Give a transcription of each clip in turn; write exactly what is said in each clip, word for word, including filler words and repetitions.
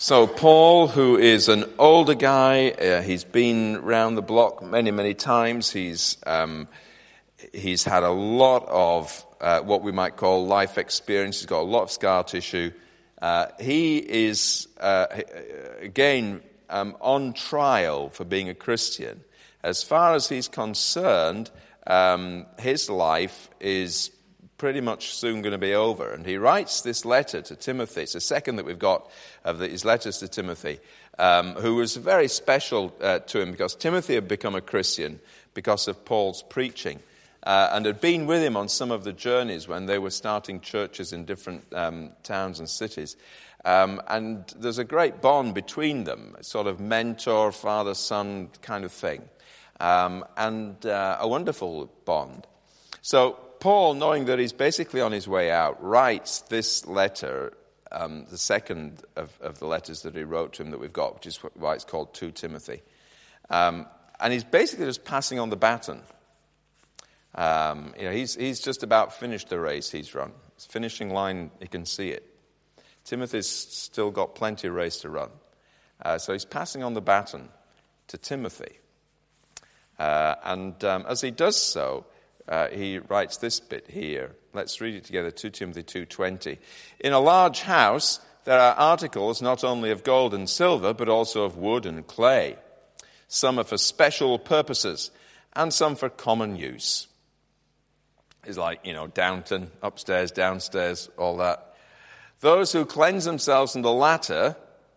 So Paul, who is an older guy, uh, he's been round the block many, many times. He's um, he's had a lot of uh, what we might call life experience. He's got a lot of scar tissue. Uh, he is, uh, again, um, on trial for being a Christian. As far as he's concerned, um, his life is pretty much soon going to be over. And he writes this letter to Timothy. It's the second that we've got of the, his letters to Timothy, um, who was very special uh, to him because Timothy had become a Christian because of Paul's preaching uh, and had been with him on some of the journeys when they were starting churches in different um, towns and cities. Um, and there's a great bond between them, a sort of mentor, father-son kind of thing, um, and uh, a wonderful bond. So Paul, knowing that he's basically on his way out, writes this letter, um, the second of, of the letters that he wrote to him that we've got, which is why it's called to Timothy. Um, and he's basically just passing on the baton. Um, you know, he's he's just about finished the race he's run. His finishing line, you can see it. Timothy's still got plenty of race to run. Uh, so he's passing on the baton to Timothy. Uh, and um, as he does so, Uh, he writes this bit here. Let's read it together, Second Timothy two twenty. In a large house there are articles not only of gold and silver, but also of wood and clay. Some are for special purposes, and some for common use. It's like, you know, Downton, upstairs, downstairs, all that. Those who cleanse themselves from the latter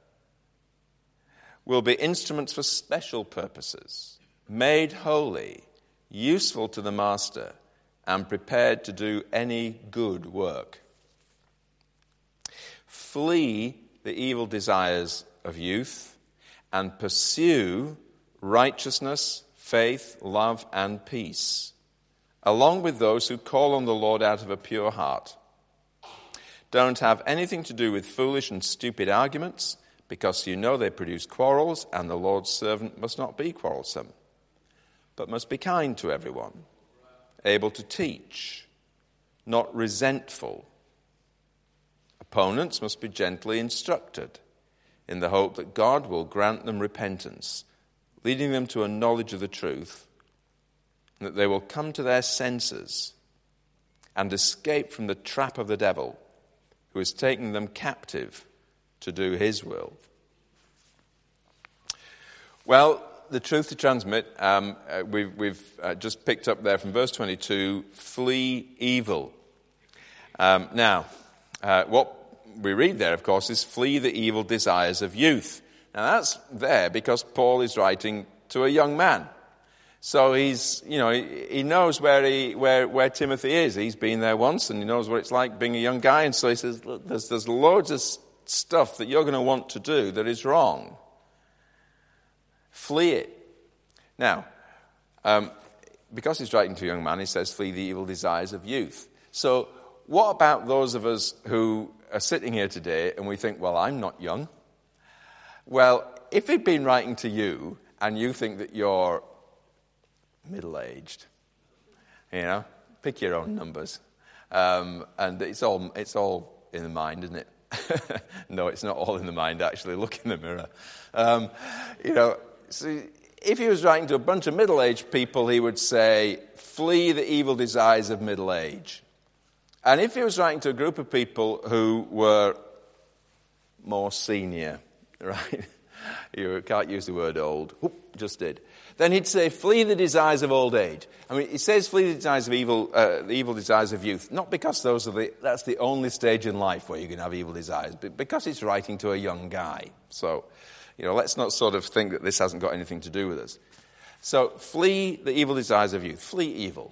will be instruments for special purposes, made holy, useful to the master, and prepared to do any good work. Flee the evil desires of youth and pursue righteousness, faith, love, and peace, along with those who call on the Lord out of a pure heart. Don't have anything to do with foolish and stupid arguments, because you know they produce quarrels, and the Lord's servant must not be quarrelsome, but must be kind to everyone, able to teach, not resentful. Opponents must be gently instructed, in the hope that God will grant them repentance, leading them to a knowledge of the truth, and that they will come to their senses and escape from the trap of the devil, who is taking them captive to do his will. Well, the truth to transmit, um, uh, we've, we've uh, just picked up there from verse twenty-two, flee evil. Um, now, uh, what we read there, of course, is flee the evil desires of youth. Now, that's there because Paul is writing to a young man. So he's, you know, he, he knows where he where, where Timothy is. He's been there once, and he knows what it's like being a young guy. And so he says, look, there's, there's loads of stuff that you're going to want to do that is wrong. Flee it. Now, um, because he's writing to a young man, he says, flee the evil desires of youth. So what about those of us who are sitting here today and we think, well, I'm not young? Well, if he'd been writing to you and you think that you're middle-aged, you know, pick your own numbers. Um, and it's all, it's all in the mind, isn't it? No, it's not all in the mind, actually. Look in the mirror. Um, you know, see, if he was writing to a bunch of middle-aged people, he would say, flee the evil desires of middle age. And if he was writing to a group of people who were more senior, right? You can't use the word old. Whoop, just did. Then he'd say, flee the desires of old age. I mean, he says flee the desires of evil, uh, the evil desires of youth, not because those are the, that's the only stage in life where you can have evil desires, but because he's writing to a young guy. So, you know, let's not sort of think that this hasn't got anything to do with us. So, flee the evil desires of youth. Flee evil.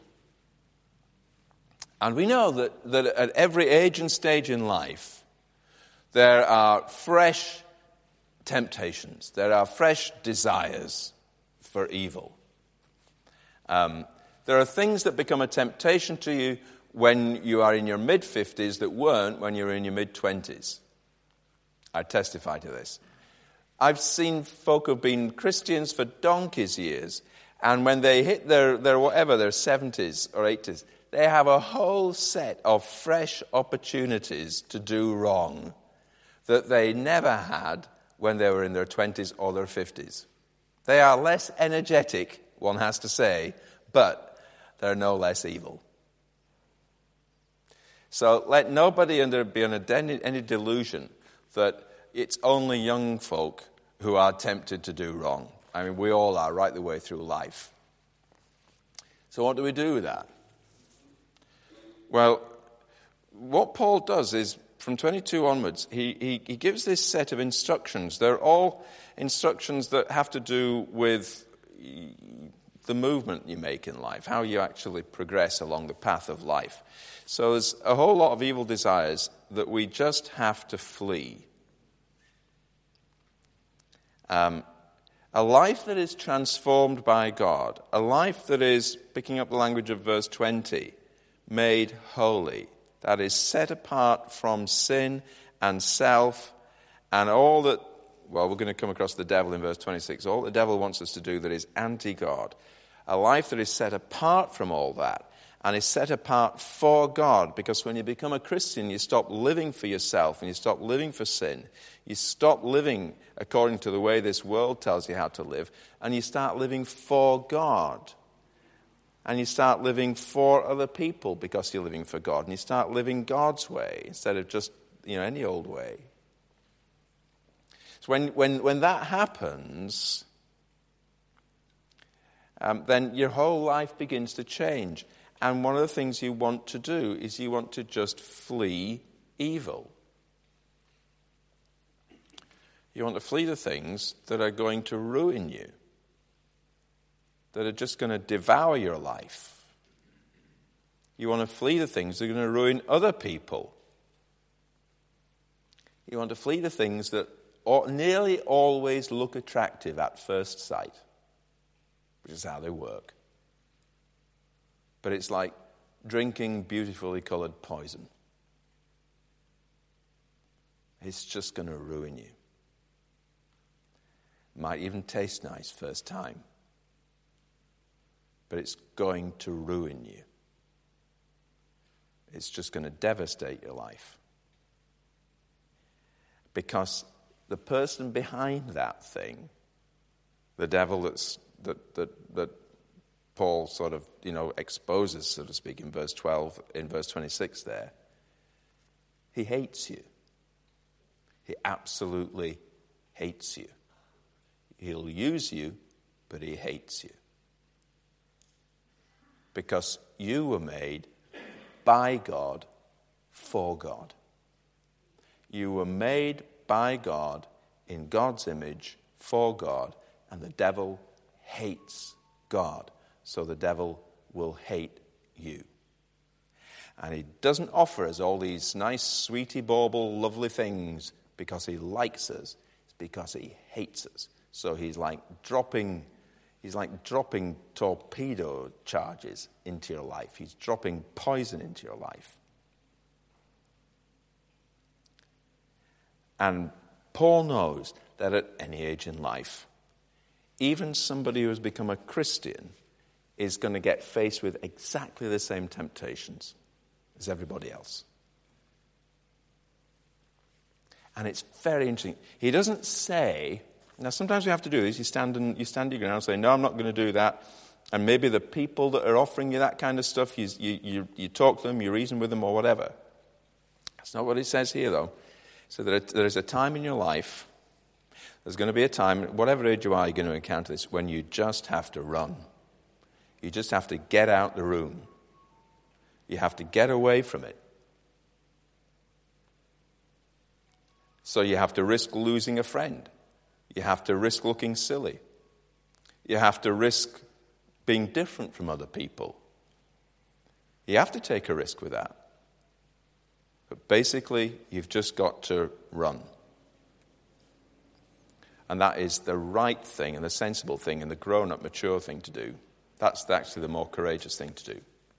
And we know that, that at every age and stage in life, there are fresh temptations. There are fresh desires for evil. Um, there are things that become a temptation to you when you are in your mid-fifties that weren't when you were in your mid-twenties. I testify to this. I've seen folk who've been Christians for donkey's years, and when they hit their, their whatever, their seventies or eighties, they have a whole set of fresh opportunities to do wrong that they never had when they were in their twenties or their fifties. They are less energetic, one has to say, but they're no less evil. So let nobody under be under any delusion that it's only young folk who are tempted to do wrong. I mean, we all are right the way through life. So what do we do with that? Well, what Paul does is, from twenty-two onwards, he, he, he gives this set of instructions. They're all instructions that have to do with the movement you make in life, how you actually progress along the path of life. So there's a whole lot of evil desires that we just have to flee. Um, a life that is transformed by God, a life that is, picking up the language of verse twenty, made holy, that is set apart from sin and self and all that, well, we're going to come across the devil in verse twenty-six, all the devil wants us to do that is anti-God. A life that is set apart from all that and is set apart for God, because when you become a Christian, you stop living for yourself and you stop living for sin. You stop living according to the way this world tells you how to live, and you start living for God. And you start living for other people because you're living for God. And you start living God's way instead of just, you know, any old way. So when when, when that happens, um, then your whole life begins to change. And one of the things you want to do is you want to just flee evil. You want to flee the things that are going to ruin you, that are just going to devour your life. You want to flee the things that are going to ruin other people. You want to flee the things that nearly always look attractive at first sight, which is how they work. But it's like drinking beautifully colored poison. It's just going to ruin you. Might even taste nice first time, but it's going to ruin you. It's just going to devastate your life. Because the person behind that thing, the devil that's that that that Paul sort of, you know, exposes, so to speak, in verse twelve, in verse twenty-six there, he hates you. He absolutely hates you. He'll use you, but he hates you. Because you were made by God for God. You were made by God in God's image for God, and the devil hates God. So the devil will hate you. And he doesn't offer us all these nice, sweetie bauble, lovely things because he likes us. It's because he hates us. So he's like dropping, he's like dropping torpedo charges into your life. He's dropping poison into your life. And Paul knows that at any age in life, even somebody who has become a Christian is going to get faced with exactly the same temptations as everybody else. And it's very interesting. He doesn't say, now sometimes we have to do this, you stand, and, you stand your ground and say, no, I'm not going to do that. And maybe the people that are offering you that kind of stuff, you, you, you, you talk to them, you reason with them or whatever. That's not what he says here, though. So there, there is a time in your life, there's going to be a time, whatever age you are, you're going to encounter this, when you just have to run. You just have to get out the room. You have to get away from it. So you have to risk losing a friend. You have to risk looking silly. You have to risk being different from other people. You have to take a risk with that. But basically, you've just got to run. And that is the right thing and the sensible thing and the grown-up, mature thing to do. That's actually the more courageous thing to do.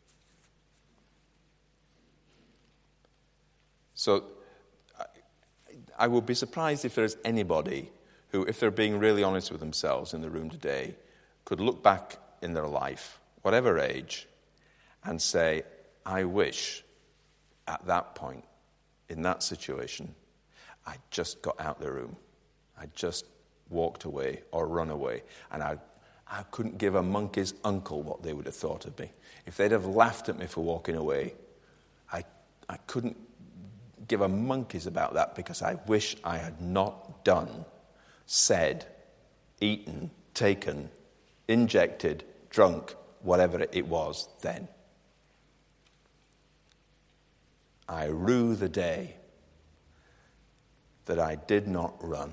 So I would be surprised if there's anybody who, if they're being really honest with themselves in the room today, could look back in their life, whatever age, and say, I wish at that point, in that situation, I just got out the room. I just walked away or run away. And I, I couldn't give a monkey's uncle what they would have thought of me. If they'd have laughed at me for walking away, I, I couldn't give a monkey's about that, because I wish I had not done, said, eaten, taken, injected, drunk, whatever it was then. I rue the day that I did not run.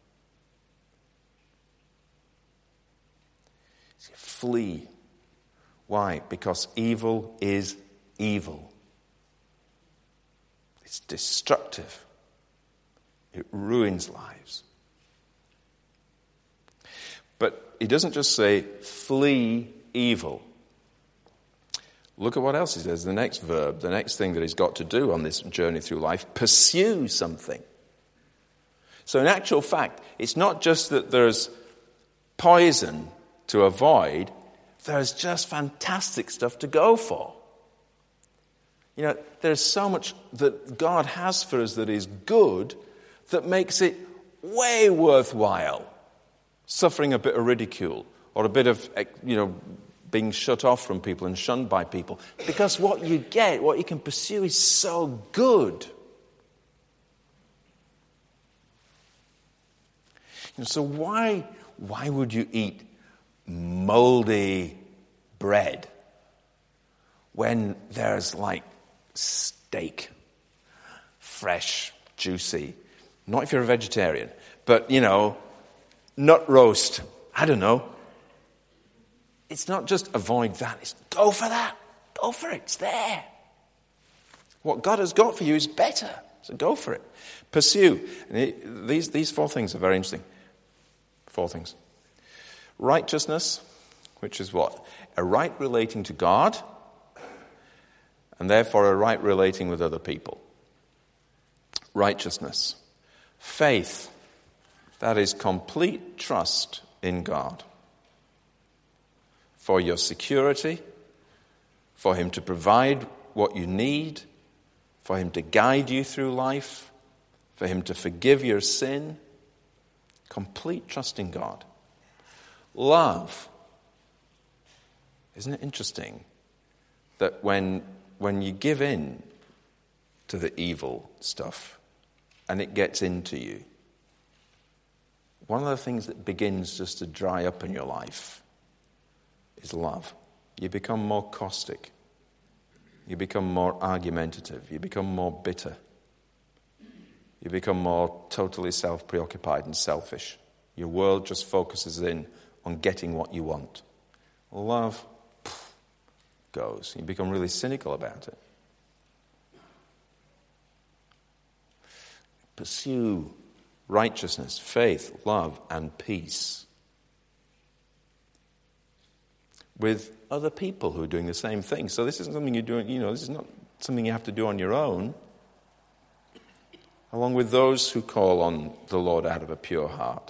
See, flee. Why? Because evil is evil. It's destructive. It ruins lives. But he doesn't just say, flee evil. Look at what else he says. The next verb, the next thing that he's got to do on this journey through life, pursue something. So in actual fact, it's not just that there's poison to avoid, there's just fantastic stuff to go for. You know, there's so much that God has for us that is good that makes it way worthwhile suffering a bit of ridicule or a bit of, you know, being shut off from people and shunned by people. Because what you get, what you can pursue is so good. And so why, why would you eat moldy bread when there's like steak, fresh, juicy? Not if you're a vegetarian, but, you know, nut roast. I don't know. It's not just avoid that. It's go for that. Go for it. It's there. What God has got for you is better. So go for it. Pursue. And it, these, these four things are very interesting. Four things. Righteousness, which is what? A right relating to God, and therefore a right relating with other people. Righteousness. Faith. That is complete trust in God. For your security, for him to provide what you need, for him to guide you through life, for him to forgive your sin. Complete trust in God. Love. Isn't it interesting that when, when you give in to the evil stuff and it gets into you, one of the things that begins just to dry up in your life is love. You become more caustic. You become more argumentative. You become more bitter. You become more totally self-preoccupied and selfish. Your world just focuses in on getting what you want. Love pff, goes. You become really cynical about it. Pursue righteousness, faith, love, and peace with other people who are doing the same thing. So this isn't something you're doing, you know, this is not something you have to do on your own. Along with those who call on the Lord out of a pure heart.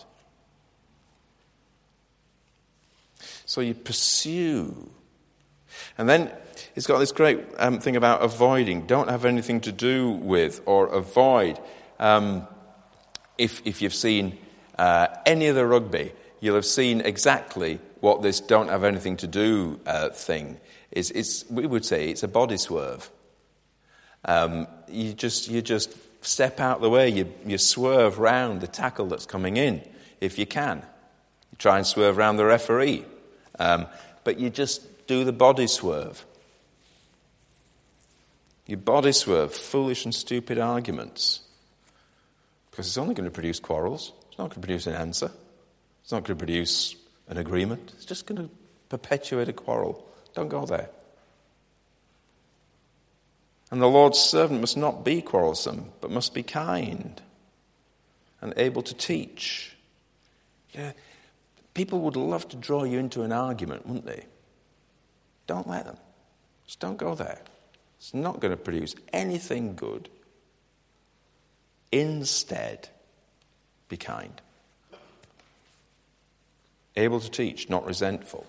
So you pursue. And then he's got this great um, thing about avoiding. Don't have anything to do with or avoid. Um, if, if you've seen uh, any of the rugby, you'll have seen exactly what this don't have anything to do uh, thing is. It's, we would say it's a body swerve. Um, you just you just step out the way. You, you swerve round the tackle that's coming in if you can. You try and swerve around the referee. Um, but you just do the body swerve. You body swerve foolish and stupid arguments. Because it's only going to produce quarrels. It's not going to produce an answer. It's not going to produce an agreement. It's just going to perpetuate a quarrel. Don't go there. And the Lord's servant must not be quarrelsome, but must be kind and able to teach. Yeah, people would love to draw you into an argument, wouldn't they? Don't let them. Just don't go there. It's not going to produce anything good. Instead, be kind. Able to teach, not resentful.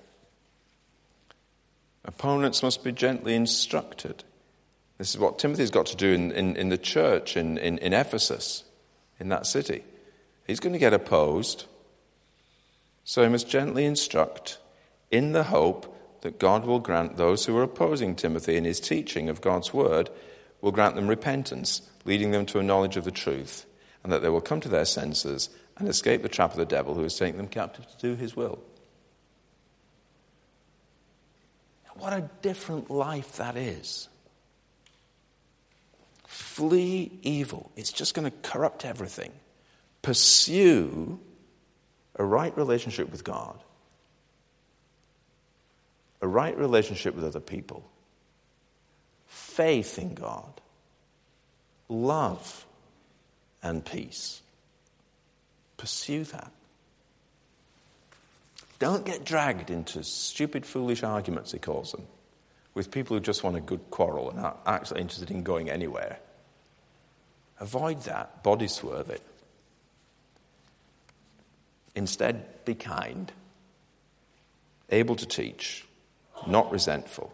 Opponents must be gently instructed. This is what Timothy's got to do in, in, in the church in, in, in Ephesus, in that city. He's going to get opposed. So he must gently instruct in the hope that God will grant those who are opposing Timothy in his teaching of God's word, will grant them repentance, leading them to a knowledge of the truth, and that they will come to their senses and escape the trap of the devil who is taking them captive to do his will. What a different life that is. Flee evil. It's just going to corrupt everything. Pursue a right relationship with God, a right relationship with other people, faith in God, love and peace. Pursue that. Don't get dragged into stupid, foolish arguments, he calls them, with people who just want a good quarrel and aren't actually interested in going anywhere. Avoid that. Body swerve it. Instead, be kind, able to teach, not resentful,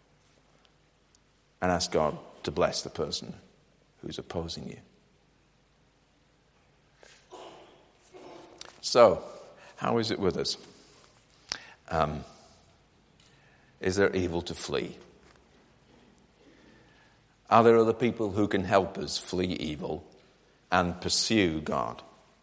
and ask God to bless the person who's opposing you. So, how is it with us? Um, is there evil to flee? Are there other people who can help us flee evil and pursue God?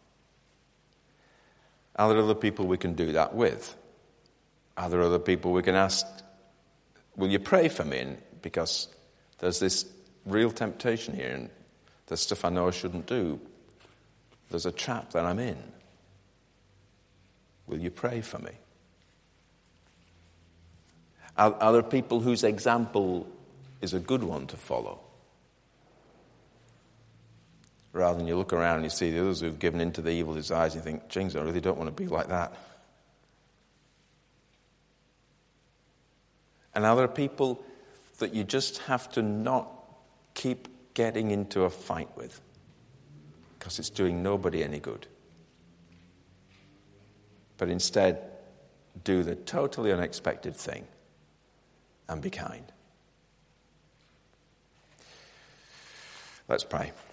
Are there other people we can do that with? Are there other people we can ask, will you pray for me? And because there's this real temptation here, and there's stuff I know I shouldn't do. There's a trap that I'm in. Will you pray for me? Are, are there people whose example is a good one to follow? Rather than you look around and you see the others who've given into the evil desires, and you think, James, I really don't want to be like that. And are there people that you just have to not keep getting into a fight with because it's doing nobody any good? But instead, do the totally unexpected thing and be kind. Let's pray.